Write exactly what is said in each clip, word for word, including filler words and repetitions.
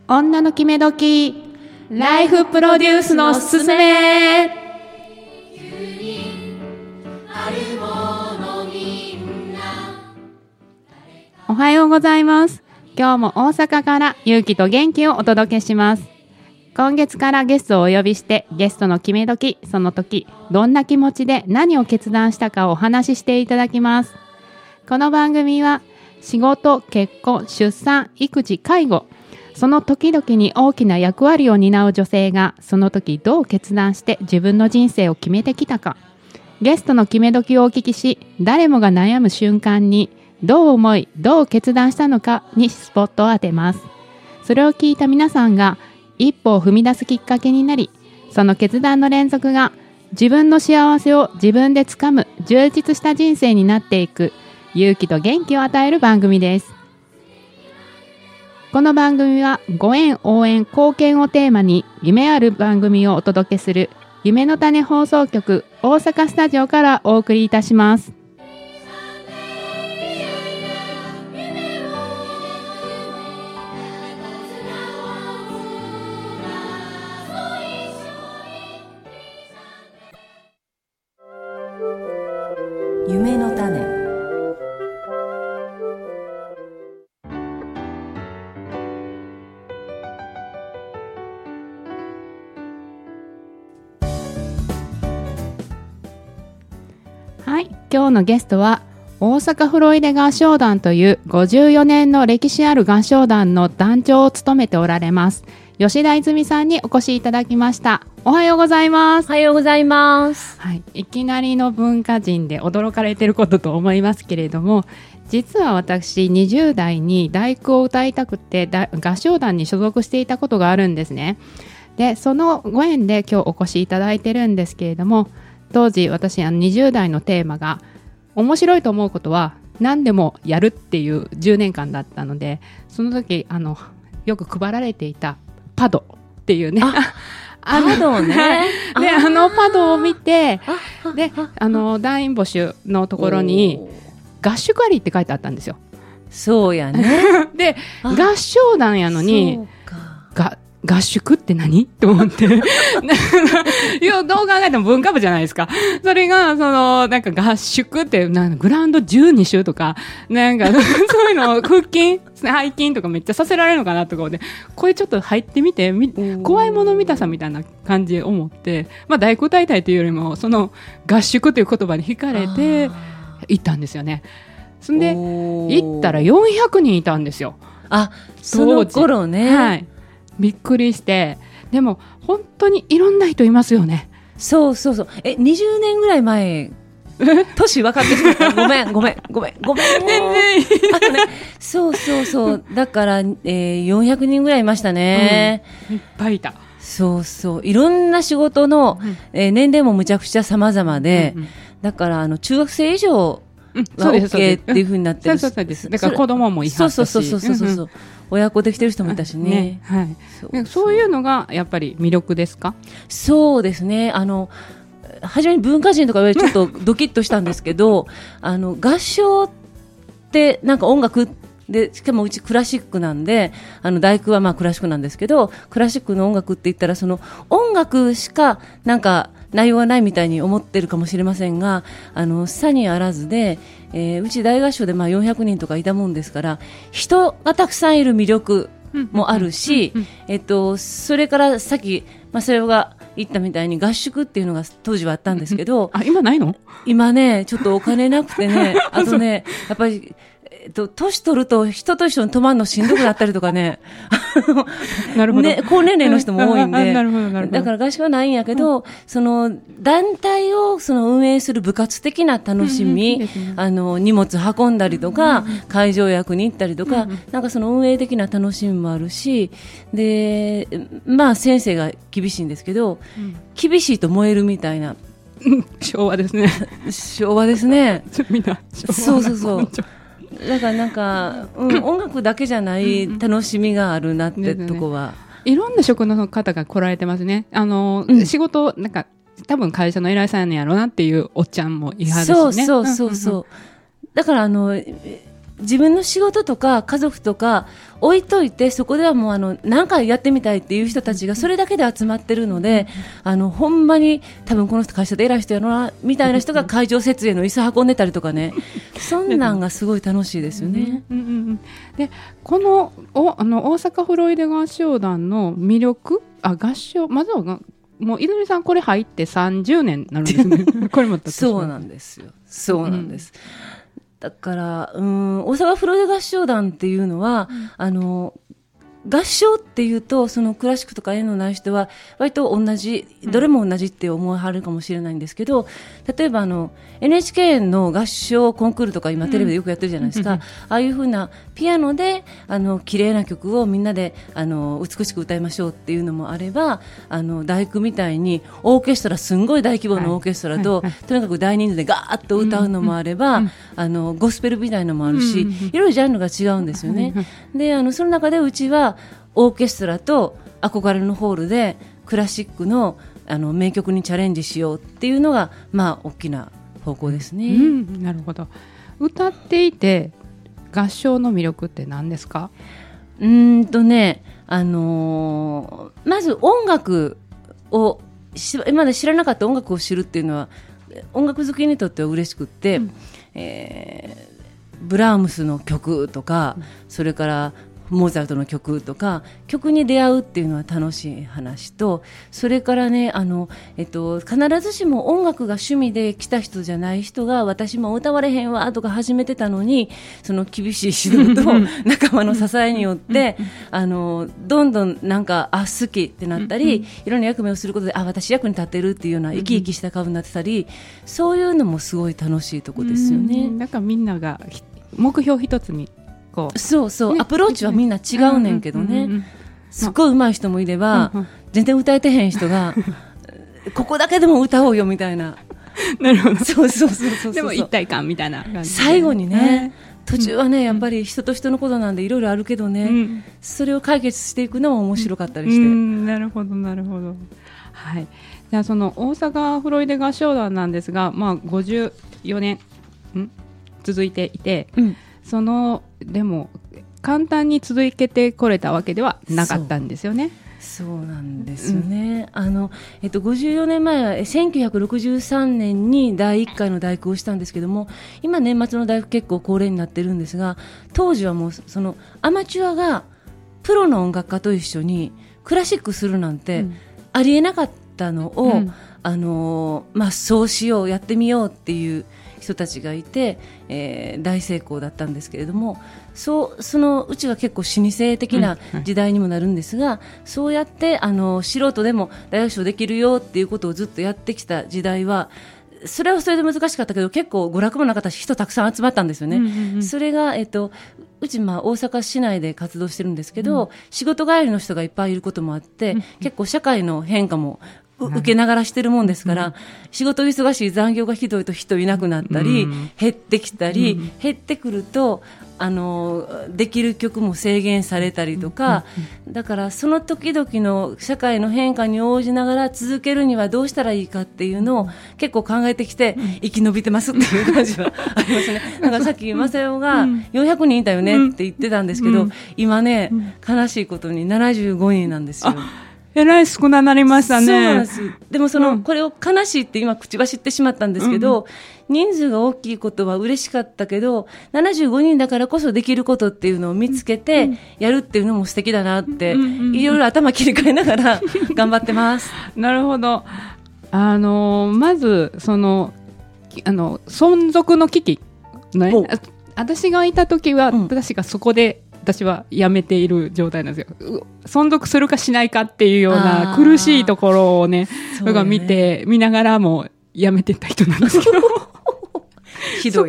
女の決め時ライフプロデュースのすすめ。おはようございます。今日も大阪から勇気と元気をお届けします。今月からゲストをお呼びして、ゲストの決め時、その時どんな気持ちで何を決断したかをお話ししていただきます。この番組は仕事、結婚、出産、育児、介護、その時々に大きな役割を担う女性がその時どう決断して自分の人生を決めてきたか、ゲストの決め時をお聞きし、誰もが悩む瞬間にどう思いどう決断したのかにスポットを当てます。それを聞いた皆さんが一歩を踏み出すきっかけになり、その決断の連続が自分の幸せを自分でつかむ充実した人生になっていく勇気と元気を与える番組です。この番組はご縁、応援、貢献をテーマに夢ある番組をお届けする夢の種放送局大阪スタジオからお送りいたします。 夢の種。 はい、今日のゲストは大阪フロイデ合唱団というごじゅうよねんの歴史ある合唱団の団長を務めておられます吉田泉さんにお越しいただきました。おはようございます。 おはようございます、 はい、いきなりの文化人で驚かれていることと思いますけれども、実は私にじゅう代に第九を歌いたくて合唱団に所属していたことがあるんですね。でそのご縁で今日お越しいただいてるんですけれども、当時私あのにじゅう代のテーマが面白いと思うことは何でもやるっていうじゅうねんかんだったので、その時あのよく配られていたパドっていうね、 ああのパドねであのパドを見て、であの団員募集のところに合宿ありって書いてあったんですよ。 そうやねで合唱団やのにが合宿って何と思っていやどう考えても文化部じゃないですか。それがそのなんか合宿ってなんかグラウンドじゅうに周とかなんかそういうの腹筋背筋とかめっちゃさせられるのかなとか思って、これちょっと入ってみてみ怖いもの見たさみたいな感じで思って、まあ大工大隊というよりもその合宿という言葉に惹かれて行ったんですよね。そんで行ったらよんひゃくにんいたんですよ。 あ、その頃ね、 はい、びっくりして。でも本当にいろんな人いますよね。 そうそうそう。えにじゅうねんぐらい前年分かってしまったごめんごめんごめんごめん全然いいあとね、そうそうそうだから、えー、よんひゃくにんぐらいいましたね、 うん、いっぱいいた。 そうそう、いろんな仕事の、うんえー、年齢もむちゃくちゃ様々で、うんうん、だからあの中学生以上が OK っていう風になってる。 そうそうです。だから子供もいはったし、 そうそうそうそうそうそう、うんうん、親子できてる人もいたしね。ね、 はい。そうそう、そういうのがやっぱり魅力ですか？ そうですね。あの初めに文化人とか言われてちょっとドキッとしたんですけどあの合唱ってなんか音楽で、しかもうちクラシックなんで、あの大工はまあクラシックなんですけど、クラシックの音楽って言ったらその音楽しかなんか内容はないみたいに思ってるかもしれませんが、あのさにあらずで、えー、うち大合唱でまあよんひゃくにんとかいたもんですから、人がたくさんいる魅力もあるし、えっと、それからさっき、まあ、それが言ったみたいに合宿っていうのが当時はあったんですけどあ、今ないの？ 今ねちょっとお金なくてねあとねやっぱりえっと、年取ると人と一緒に泊まるのしんどくなったりとかねなるほど、 ね、高年齢の人も多いんでなるほどなるほど。 だから合宿はないんやけど、うん、その団体をその運営する部活的な楽しみ、うんうん、あの荷物運んだりとか、うんうん、会場役に行ったりとか、うんうん、なんかその運営的な楽しみもあるし、でまあ先生が厳しいんですけど、うん、厳しいと燃えるみたいな昭和ですね昭和ですねみんな昭和。 そうそうそうだからなんか、うん、音楽だけじゃない楽しみがあるなってとこは、 いろんな職の方が来られてますね。あの、うん、仕事なんか多分会社の偉いさんやねんやろうなっていうおっちゃんもいはるしね。 そうそうそうそう、うんうんうん、だからあの自分の仕事とか家族とか置いといて、そこではもうあの何回やってみたいっていう人たちがそれだけで集まってるので、あのほんまに多分この人会社で偉い人やろなみたいな人が会場設営の椅子運んでたりとかねそんなんがすごい楽しいですよね。 うんうんうん、でこのおあの大阪フロイデ合唱団の魅力、あ合唱まずはもう泉さんこれ入ってさんじゅうねんになるんですねこれもそうなんですよ、そうなんです、うん、だからうーん大阪フロイデ合唱団っていうのは、うん、あの合唱っていうとそのクラシックとか縁のない人は割と同じ、どれも同じって思わはるかもしれないんですけど、例えばあの エヌエイチケー の合唱コンクールとか今テレビでよくやってるじゃないですか、うん、ああいう風なピアノであの綺麗な曲をみんなであの美しく歌いましょうっていうのもあれば、あの大工みたいにオーケストラすんごい大規模なオーケストラと、はいはいはい、とにかく大人数でガーッと歌うのもあれば、うんうん、あのゴスペルみたいなのもあるし、うんうん、いろいろジャンルが違うんですよね。であのその中でうちはオーケストラと憧れのホールでクラシック の, あの名曲にチャレンジしようっていうのが、まあ、大きな方向ですね、 うん、なるほど。歌っていて合唱の魅力って何ですか？ うーんとね、あのー、まず音楽を今まで知らなかった音楽を知るっていうのは音楽好きにとっては嬉しくって、うん、えー、ブラームスの曲とか、うん、それからモーツァルトの曲とか曲に出会うっていうのは楽しい話と、それからねあの、えっと、必ずしも音楽が趣味で来た人じゃない人が私も歌われへんわとか始めてたのに、その厳しい指導と仲間の支えによってあのどんどんなんかあ好きってなったり、いろんな役目をすることであ私役に立ってるっていうような生き生きした顔になってたり、そういうのもすごい楽しいとこですよね。 だからみんなが目標一つにそうそう、ね、アプローチはみんな違うねんけどね、うんうんうんうん、すっごい上手い人もいれば、うんうん、全然歌えてへん人がここだけでも歌おうよみたいななるほど、 そうそうそうそうそう、 でも一体感みたいな感じで最後にね、途中はねやっぱり人と人のことなんでいろいろあるけどね、うん、それを解決していくのも面白かったりして、うん、 なるほどなるほど、はい、じゃあその大阪フロイデ合唱団なんですが、まあ、ごじゅうよねんん続いていて、うん、そのでも簡単に続けてこれたわけではなかったんですよね。 そうなんですよね、うん、あのえっと、ごじゅうよねんまえはせんきゅうひゃくろくじゅうさんねんにだいいっかいの大工をしたんですけども、今年末の大工結構高齢になってるんですが、当時はもうそのアマチュアがプロの音楽家と一緒にクラシックするなんてありえなかったのを、うん、あのまあ、そうしようやってみようっていう人たちがいて、えー、大成功だったんですけれども、そうそのうちは結構老舗的な時代にもなるんですが、うんはい、そうやってあの素人でも大合唱できるよっていうことをずっとやってきた時代は、それはそれで難しかったけど結構娯楽もなかったし人たくさん集まったんですよね、うんうんうん、それが、えっと、うちまあ大阪市内で活動してるんですけど、うん、仕事帰りの人がいっぱいいることもあって、うん、結構社会の変化も受けながらしてるもんですから、うん、仕事忙しい残業がひどいと人いなくなったり、うん、減ってきたり、うん、減ってくるとあのできる曲も制限されたりとか、うん、だからその時々の社会の変化に応じながら続けるにはどうしたらいいかっていうのを結構考えてきて生き延びてますっていう感じはありますね。なんかさっき正代がよんひゃくにんいたよねって言ってたんですけど、うん、今ね悲しいことにななじゅうごにんなんですよ。 えらい少ななりましたね。 そうなんです。でもその、うん、これを悲しいって今口走ってしまったんですけど、うん、人数が大きいことは嬉しかったけどななじゅうごにんだからこそできることっていうのを見つけてやるっていうのも素敵だなって、うん、いろいろ頭切り替えながら頑張ってますなるほど。あのまずそのあの存続の危機、ね、私がいた時は、うん、私がそこで私は辞めている状態なんですよ。存続するかしないかっていうような苦しいところをね、僕が見て見ながらも辞めてた人なんですけどひどい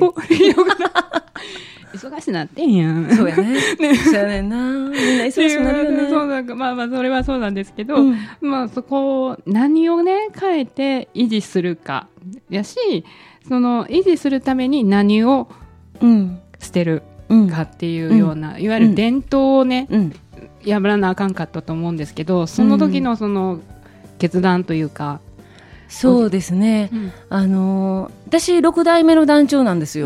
忙しなってんやん。 そうやね。ねそうやねんな。みんな忙しくなるよね。 そうなんかまあまあそれはそうなんですけど、うん、まあそこを何をね変えて維持するかやし、その維持するために何を捨てる。うんかっていうような、うん、いわゆる伝統をね、うん、破らなあかんかったと思うんですけど、その時のその決断というか、 そうですね、うん、あの私ろくだいめの団長なんですよ、うん、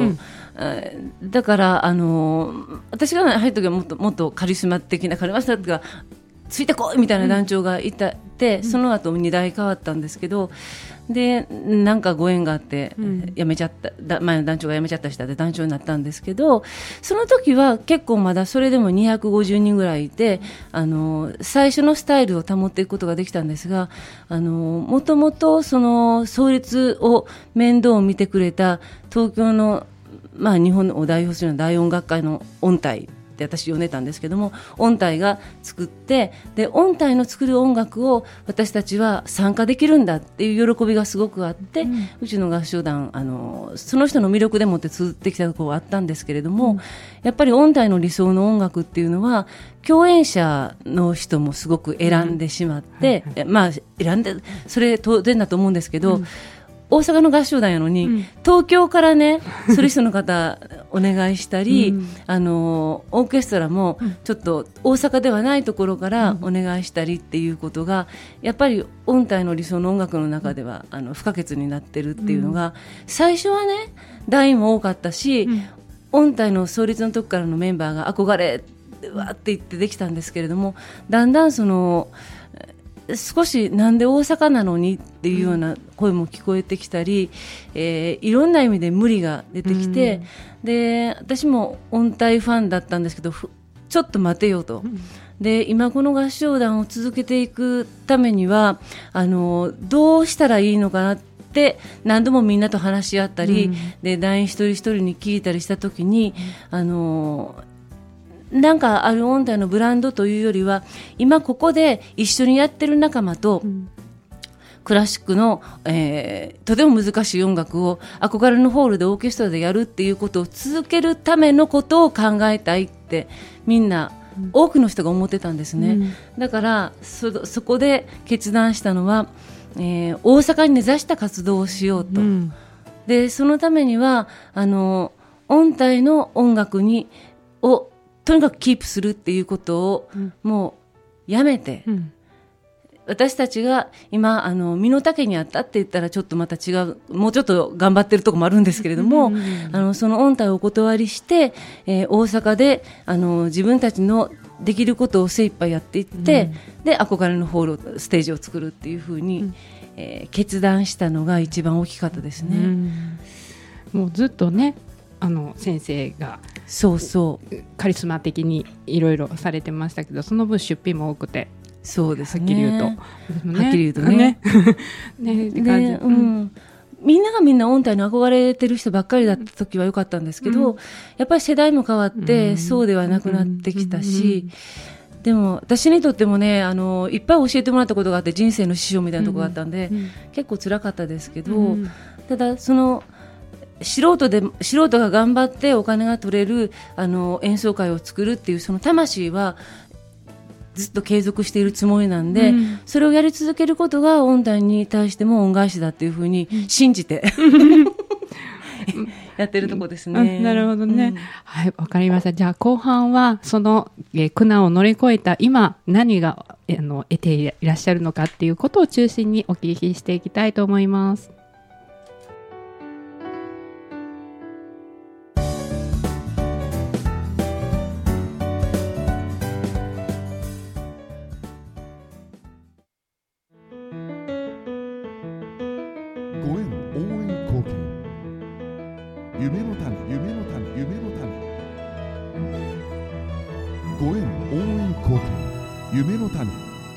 だからあの私が入る時はもっともっとカリスマ的なカリスマがついてこいみたいな団長がいたって、うん、その後に代変わったんですけど、でなんかご縁があって辞めちゃった、うん、前の団長が辞めちゃった人で団長になったんですけど、その時は結構まだそれでもにひゃくごじゅうにんぐらいいて、あの最初のスタイルを保っていくことができたんですが、あのもともとその創立を面倒を見てくれた東京の、まあ、日本を代表するような大音楽会の音体って私呼んでたんですけども、音体が作って、で音体の作る音楽を私たちは参加できるんだっていう喜びがすごくあって、うん、うちの合唱団あのその人の魅力でもって続ってきたところはあったんですけれども、うん、やっぱり音体の理想の音楽っていうのは共演者の人もすごく選んでしまって、うんはいはい、まあ選んでそれ当然だと思うんですけど、うん、大阪の合唱団やのに、うん、東京からねソリストの方お願いしたり、うん、あのオーケストラもちょっと大阪ではないところからお願いしたりっていうことがやっぱり音体の理想の音楽の中ではあの不可欠になってるっていうのが、うん、最初はね団員も多かったし、うん、音体の創立の時からのメンバーが憧れわーって言ってできたんですけれども、だんだんその少しなんで大阪なのにっていうような声も聞こえてきたり、えー、いろんな意味で無理が出てきて、うん、で私も音体ファンだったんですけどちょっと待てよと、うん、で今この合唱団を続けていくためにはあのどうしたらいいのかなって何度もみんなと話し合ったり、うん、で団員一人一人に聞いたりしたときに、うん、あのなんかある音体のブランドというよりは今ここで一緒にやってる仲間と、うん、クラシックの、えー、とても難しい音楽を憧れのホールでオーケストラでやるっていうことを続けるためのことを考えたいってみんな、うん、多くの人が思ってたんですね、うん、だから そ, そこで決断したのは、えー、大阪に根ざした活動をしようと、うん、でそのためにはあの音体の音楽にをとにかくキープするっていうことをもうやめて、うん、私たちが今あの身の丈にあったって言ったらちょっとまた違うもうちょっと頑張ってるとこもあるんですけれども、うんうんうん、あのその音体をお断りして、えー、大阪であの自分たちのできることを精一杯やっていって、うん、で憧れのホールステージを作るっていうふうに、うんえー、決断したのが一番大きかったですね、うん、 もうずっとねあの先生がそうそうカリスマ的にいろいろされてましたけど、その分出費も多くて、 そうですね、 はっきり言うと、 ね、はっきり言うとねねって感じ、うん、みんながみんな音体に憧れてる人ばっかりだった時は良かったんですけど、うん、やっぱり世代も変わってそうではなくなってきたし、うん、でも私にとってもねあのいっぱい教えてもらったことがあって、人生の師匠みたいなところがあったんで、うん、結構辛かったですけど、うん、ただその素人で素人が頑張ってお金が取れるあの演奏会を作るっていうその魂はずっと継続しているつもりなんで、うん、それをやり続けることが音体に対しても恩返しだっていうふうに信じて、うん、やってるとこですね、 うん、なるほどね、うん、はい、わかりました。じゃあ後半はその、えー、苦難を乗り越えた今何があの得ていらっしゃるのかっていうことを中心にお聞きしていきたいと思います。 夢の種、夢の種、夢の種。ご縁応援貢献、夢の種。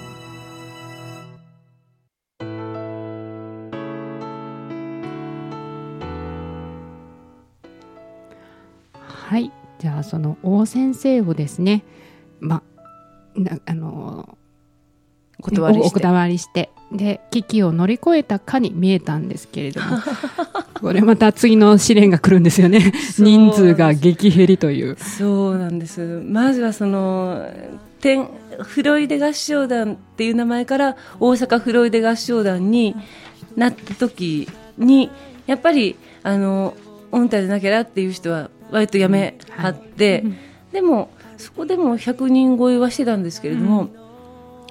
はい、じゃあその王先生をですね、まなあのお断りして、 お断りしてで危機を乗り越えたかに見えたんですけれどもこれまた次の試練が来るんですよね人数が激減りという。 そうなんです。まずはその天フロイデ合唱団っていう名前から大阪フロイデ合唱団になった時にやっぱりあの音体でなきゃなっていう人は割とやめはって、うんはい、でもそこでもひゃくにん超えはしてたんですけれども、うん、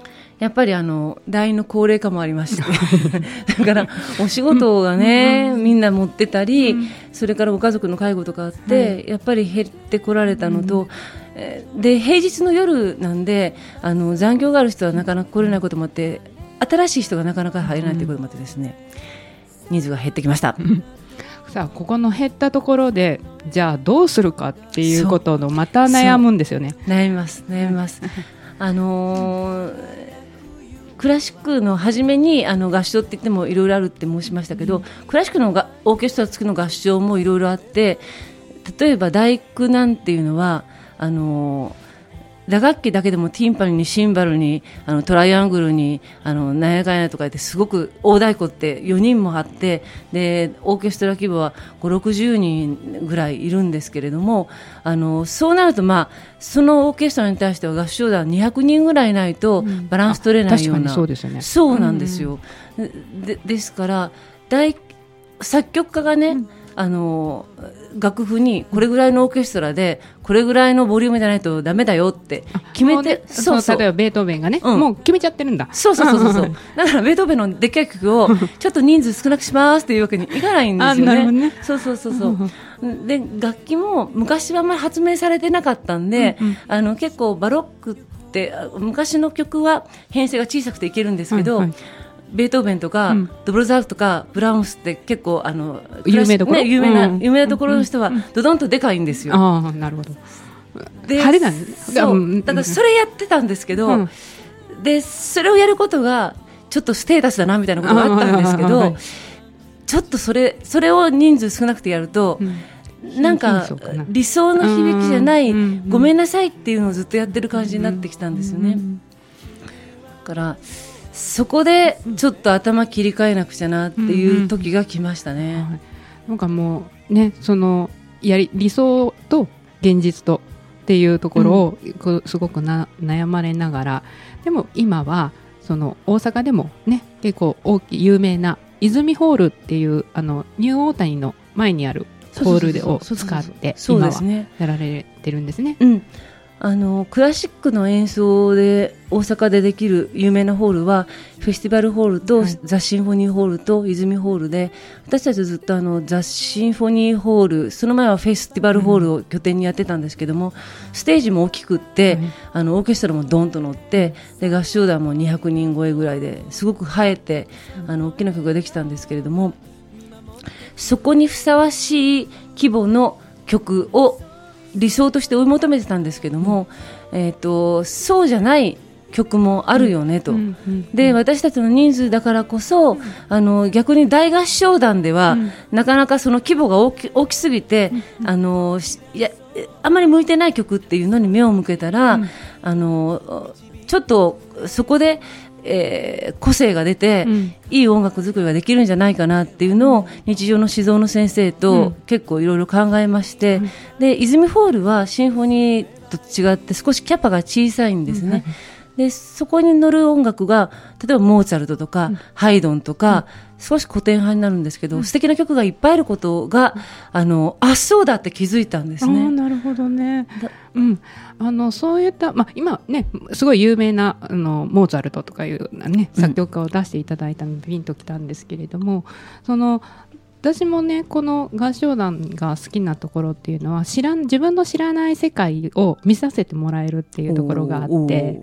やっぱりあの団員の高齢化もありましてだからお仕事がね、うん、みんな持ってたり、うん、それからご家族の介護とかあって、はい、やっぱり減ってこられたのと、うん、で平日の夜なんであの残業がある人はなかなか来れないこともあって新しい人がなかなか入れないということもあってですね、うん、人数が減ってきましたさあここの減ったところでじゃあどうするかっていうことのまた悩むんですよね。 悩みます悩みますあのークラシックの初めにあの合唱って言ってもいろいろあるって申しましたけど、うん、クラシックのがオーケストラ付きの合唱もいろいろあって例えば大工なんていうのはあの打楽器だけでもティンパニにシンバルにあのトライアングルにあのなんやかんやとか言ってすごく大太鼓ってよにんもあってでオーケストラ規模はごじゅうろくじゅうにんぐらいいるんですけれどもあのそうなると、まあ、そのオーケストラに対しては合唱団にひゃくにんぐらいいないとバランス取れないような、うん、 そうですよね。 そうなんですよ、うん、で, ですから大作曲家がね、うんあの楽譜にこれぐらいのオーケストラでこれぐらいのボリュームじゃないとダメだよって決めて、 そうそう例えばベートーベンがね、うん、もう決めちゃってるんだ。 そうそうそうそうだからベートーベンのでっかい曲をちょっと人数少なくしますっていうわけにいかないんですよ ね, あねそうそうそうそうで楽器も昔はあんまり発明されてなかったんで、うんうん、あの結構バロックって昔の曲は編成が小さくていけるんですけど、はいはいベートーベンとか、うん、ドボルザークとかブラームスって結構あの有名どころ、 ね、有名な、うん、有名なところの人はドドンとでかいんですよ。 ああなるほど。 で派手なんです。 そうだからそれやってたんですけど、うん、でそれをやることがちょっとステータスだなみたいなことがあったんですけど、はい、ちょっとそれそれを人数少なくてやると、うん、なんか理想の響きじゃない、うん、ごめんなさいっていうのをずっとやってる感じになってきたんですよね。うん、だからそこでちょっと頭切り替えなくちゃなっていう時が来ましたね。うんうんはい、 なんかもうねそのやり理想と現実とっていうところを、うん、すごくな悩まれながらでも今はその大阪でもね結構大きい有名な泉ホールっていうあのニューオータニの前にあるホールでを使って今はやられてるんですね。 うんあのクラシックの演奏で大阪でできる有名なホールはフェスティバルホールと、はい、ザ・シンフォニーホールと泉ホールで私たちずっとあのザ・シンフォニーホールその前はフェスティバルホールを拠点にやってたんですけども、うん、ステージも大きくって、はい、あのオーケストラもドンと乗ってで合唱団もにひゃくにん超えぐらいですごく映えて、うん、あの大きな曲ができたんですけれどもそこにふさわしい規模の曲を理想として追い求めてたんですけども、うんえー、とそうじゃない曲もあるよねと、うんうんうん、で私たちの人数だからこそ、うん、あの逆に大合唱団では、うん、なかなかその規模が大き、大きすぎて、うん、あのいやあまり向いてない曲っていうのに目を向けたら、うん、あのちょっとそこでえー、個性が出て、うん、いい音楽作りができるんじゃないかなっていうのを日常の指導の先生と結構いろいろ考えまして、うん、で泉ホールはシンフォニーと違って少しキャパが小さいんですね、うん、でそこに乗る音楽が例えばモーツァルトとか、うん、ハイドンとか、うん、少し古典派になるんですけど、うん、素敵な曲がいっぱいあることが、うん、あのあそうだって気づいたんですね。 あなるほどね、うん、あのそういった、まあ、今ねすごい有名なあのモーツァルトとかいう、ね、作曲家を出していただいたのでピンときたんですけれども、うん、その私もねこの合唱団が好きなところっていうのは知らん自分の知らない世界を見させてもらえるっていうところがあって、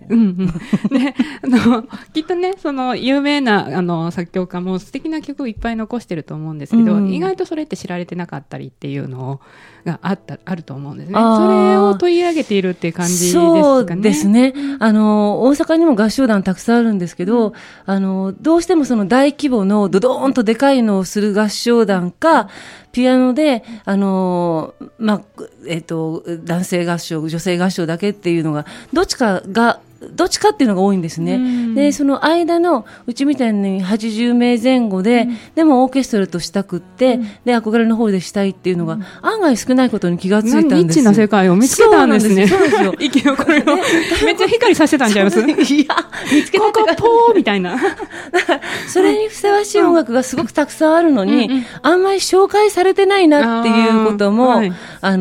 うんうん、であのきっとねその有名なあの作曲家も素敵な曲をいっぱい残してると思うんですけど、うん、意外とそれって知られてなかったりっていうのがあったあると思うんですね。それを取り上げているっていう感じですかね。 そうですね。あの大阪にも合唱団たくさんあるんですけど、うん、あのどうしてもその大規模のドドーンとでかいのをする合唱団かピアノであの、まあえっと、男性合唱女性合唱だけっていうのがどっちかがどっちかっていうのが多いんですね、うん、でその間のうちみたいにはちじゅうめいぜん後で、うん、でもオーケストラとしたくって、うん、で憧れの方でしたいっていうのが、うん、案外少ないことに気がついたんですよ。 ニッチな世界を見つけたんですね。 そうなんですよ。 生き残りをめっちゃ光させたんちゃいます？いや見つけたここポーみたいなそれにふさわしい音楽がすごくたくさんあるのに、うんうん、あんまり紹介されてないなっていうことも、あ、はい、あの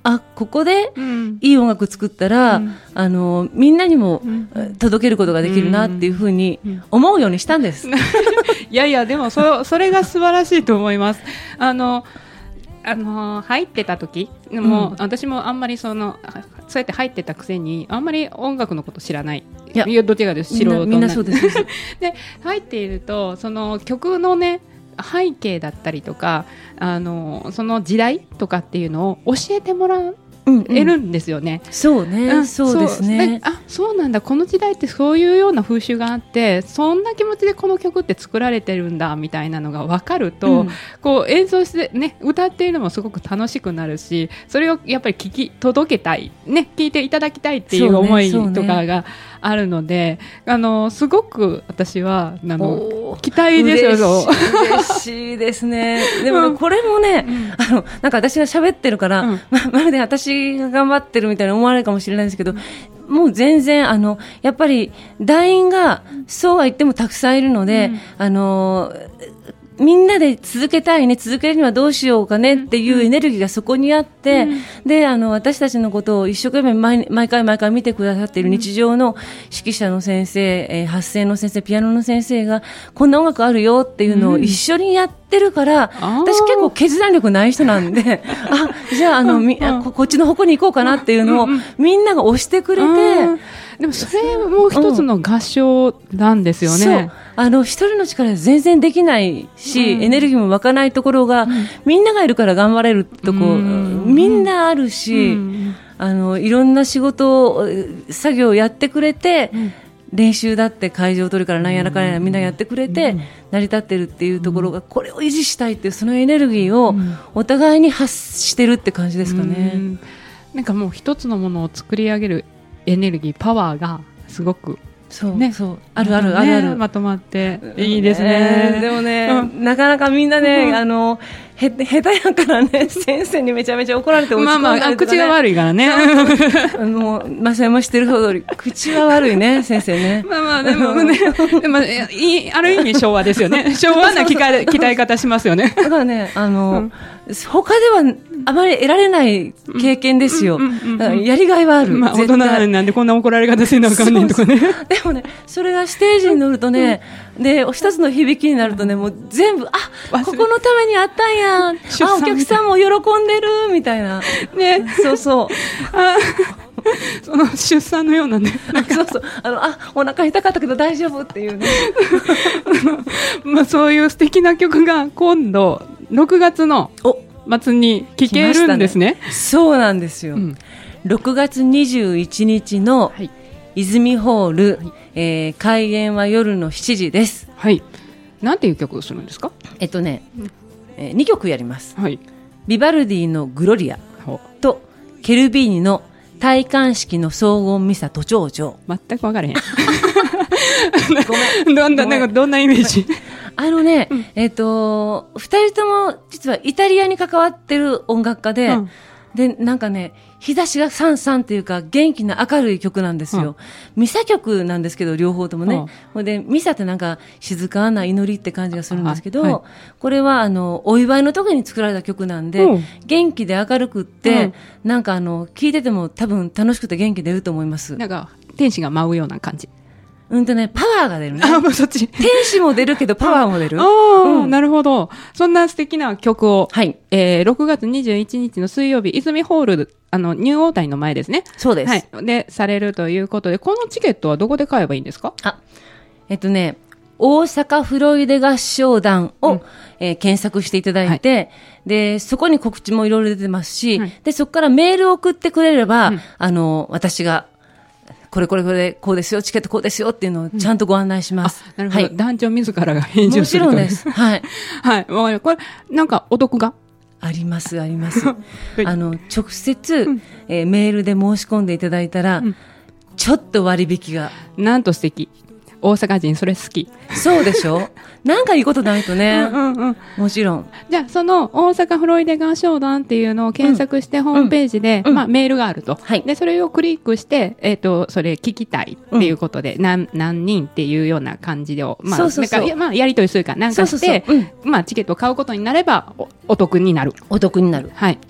あここでうんいい音楽作ったら、 うんあのみんなにもうん届けることができるなっていうふうにうん思うようにしたんです。 いやいやでもそそれが素晴らしいと思います。あのあの入ってた時でも、 うん私もあんまりそのそうやって入ってたくせにあんまり音楽のこと知らない。 いやどっちかというと素人みんなみんなそうです。 で入っているとその曲のね背景だったりとかあのその時代とかっていうのを教えてもらうんえるんですよね。 そうね、 うんそうですね。 あそうなんだこの時代ってそういうような風習があってそんな気持ちでこの曲って作られてるんだみたいなのが分かると、 うんこう演奏して、ね、歌っているのもすごく楽しくなるしそれをやっぱり聞き届けたい、ね、聞いていただきたいっていう思いそうねとかがあるので、あのすごく私はあのおー期待ですよ。そう嬉しいですね。でもね、これもね、あの、なんか私が喋ってるから、 うんま、まるで私が頑張ってるみたいに思われるかもしれないんですけど、もう全然、あの、やっぱり、団員が、そうは言ってもたくさんいるので、 うんあの、みんなで続けたいね、続けるにはどうしようかねっていうエネルギーがそこにあって、で、あの、私たちのことを一生懸命毎毎回毎回見てくださっている日常の指揮者の先生、えー発声の先生、ピアノの先生が、こんな音楽あるよっていうのを一緒にやってるから、 あー私結構決断力ない人なんで、あ、じゃあ、あの、みあここっちの方向に行こうかなっていうのを、みんなが押してくれて、 うんでもそれも一つの合唱なんですよね。 そうあの一人の力で全然できないし、 うんエネルギーも湧かないところが、みんながいるから頑張れるとこ、 うんみんなあるし、 うんあのいろんな仕事を作業をやってくれて、練習だって会場を取るからなんやらかんやらみんなやってくれて、成り立ってるっていうところが、これを維持したいっていうそのエネルギーをお互いに発してるって感じですかね。 うんなんかもう一つのものを作り上げるエネルギーパワーがすごくそう、 ねそうあるあるあるある、 ねまとまっていいですね。 でもね、 うなかなかみんなね、 うんあのへ下手やからね、先生にめちゃめちゃ怒られて落ち込んまあまあ、 だりとかね、 口が悪いからね。 あのまさやも知ってる通り口は悪いね、先生ね。 まあまあ、でもね、でもいいある意味昭和ですよね。昭和な鍛え鍛え方しますよね。 だからね、あの、他ではあまり得られない経験ですよ。 うんうんうんうんだからやりがいはある。 まあ、大絶対人なんでこんな怒られ方せなあかんねんとかね。 でもね、それがステージに乗るとね、で、一つの響きになるとね、もう全部、あ、 忘れここのためにあったんや、あ、 出産お客さんも喜んでる、みたいな。 ね、 そうそう。 あその出産のようなね。 そうそう。あの、あ、お腹痛かったけど大丈夫っていうね。 まあ、そういう素敵な曲が今度ろくがつのお、 末に聴けるんですね。 そうなんですよ。 うんろくがつにじゅういちにちのはい泉ホール、えー開演は夜のしちじです。 はい。なんていう曲をするんですか。 えっとね、えーにきょくやります。 はい。 ビバルディのグロリアほとケルビーニの戴冠式の荘厳ミサ都庁場。 全く分からへん。 ごめん。 どんな、 ごめなんんかどんなイメージ。 あのね、えっ、と、二人とも実はイタリアに関わってる音楽家で、 うんで、なんかね、日差しがさんさんっていうか元気な明るい曲なんですよ。ミサ曲なんですけど、両方ともね。 うんほんで、ミサってなんか静かな祈りって感じがするんですけど、 あはいこれはあの、お祝いの時に作られた曲なんで、 うん元気で明るくって、なんかあの、聴いてても多分楽しくて元気出ると思います。 なんか天使が舞うような感じ。 うんとね、パワーが出るね。 あ、もうそっち。 天使も出るけどパワーも出る。 ああ、 うんなるほど。そんな素敵な曲を、 はい。 えー、ろくがつにじゅういちにちの水曜日、泉ホール、あの、ニューオータニの前ですね。 そうです。 はい。で、されるということで、このチケットはどこで買えばいいんですか。 あ、えっとね、大阪フロイデ合唱団を、 うんえー検索していただいて、で、そこに告知もいろいろ出てますし、 はいで、そこからメールを送ってくれれば、 うんあの、私が、これこれこれ、こうですよ、チケットこうですよっていうのをちゃんとご案内します。 なるほど。 はい。 団長自らが返事をもするというちろんです。はい。 はい。わかりましたこれ、なんかお得があります、あります。 いあの、直接、えーメールで申し込んでいただいたら、 んちょっと割引が。 なんと素敵。大阪人、それ好き。 そうでしょなんかいいことないとね。 うんうん。 もちろん。 じゃあ、その大阪フロイデ合唱団っていうのを検索して、ホームページで、 うんまあ、メールがあると。 はいで、それをクリックして、えっ、と、それ聞きたいっていうことで、何、何人っていうような感じで、まあ、 そうそうそうなんかいやまあ、やり取りするかなんかして、 そうそうそうまあ、チケットを買うことになれば、お、お得になる。 お得になる。 はい。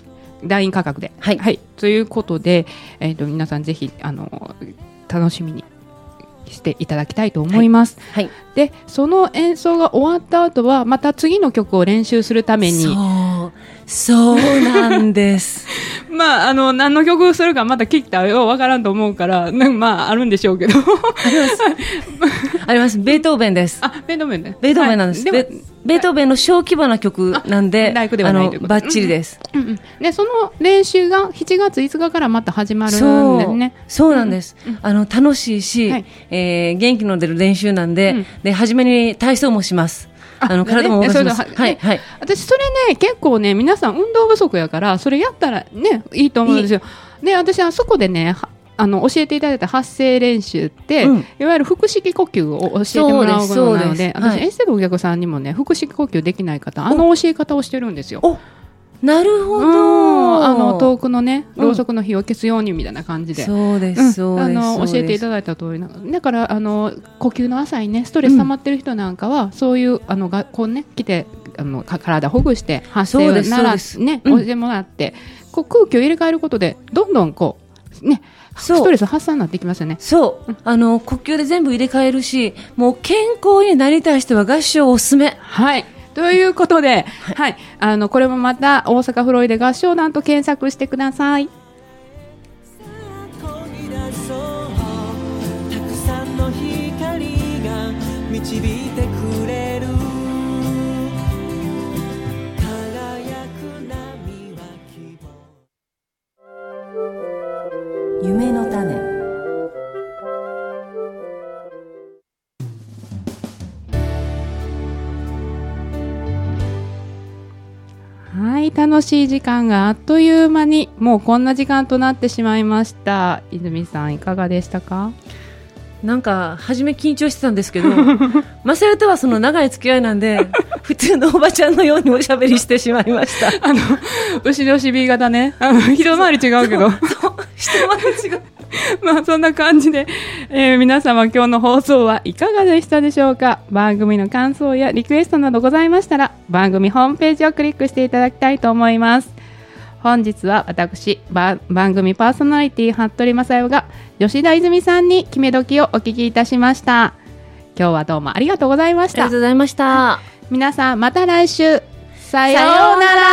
ライン 価格で、 はいはい、ということで、えー、と皆さんぜひあの楽しみにしていただきたいと思います、 はいはい、 でその演奏が終わった後はまた次の曲を練習するためにそうそうなんですまあ、あの何の曲するかまた聞いたらようわからんと思うからまああるんでしょうけどありますありますベートーベンですあベートーベンねベートーベンなんです、はい、ベ, ベートーベンの小規模な曲なんでライクではないということバッチリです、 うんうん、でその練習がしちがついつかからまた始まるんですね。 そう、そうなんです、 うん、 あの楽しいし、はい、えー、元気の出る練習なんで、うん、で初めに体操もします。あの体も動かします、ね、はいはい、 私それね結構ね皆さん運動不足やからそれやったらねいいと思うんですよ。で私はそこでねあの教えていただいた発声練習って、うん、いわゆる腹式呼吸を教えてもらうものなので、私、はい、エステのお客さんにもね腹式呼吸できない方あの教え方をしてるんですよ。 おなるほど、 あの遠くのねろうそくの火を消すようにみたいな感じで、 うん、そうです、そうです、あの教えていただいた通りなだからあの呼吸の浅いねストレス溜まってる人なんかは、うん、そういうあの学校ね来てあの体ほぐして発声をならね教えてもらって、こう空気を入れ替えることでどんどんこうねストレス発散になっていきますよね。 そう、うん、あの呼吸で全部入れ替えるしもう健康になりたい人は合唱おすすめ。 はいということで、はいはい、あのこれもまた大阪フロイデ合唱団と検索してください。 たくさんの光が導いてくれる輝く波は希望。 夢の種。 はい、楽しい時間があっという間にもうこんな時間となってしまいました。泉さんいかがでしたか？ なんか初め緊張してたんですけどマサルとはその長い付き合いなんで普通のおばちゃんのようにおしゃべりしてしまいましたあの後ろし B 型ねあの一回り違うけどそうそう一回り違うまあそんな感じで、えー、皆様今日の放送はいかがでしたでしょうか？番組の感想やリクエストなどございましたら番組ホームページをクリックしていただきたいと思います。本日は私番組パーソナリティ服部正代が吉田泉さんに決め時をお聞きいたしました。今日はどうもありがとうございました。 ありがとうございました。 皆さんまた来週さようなら。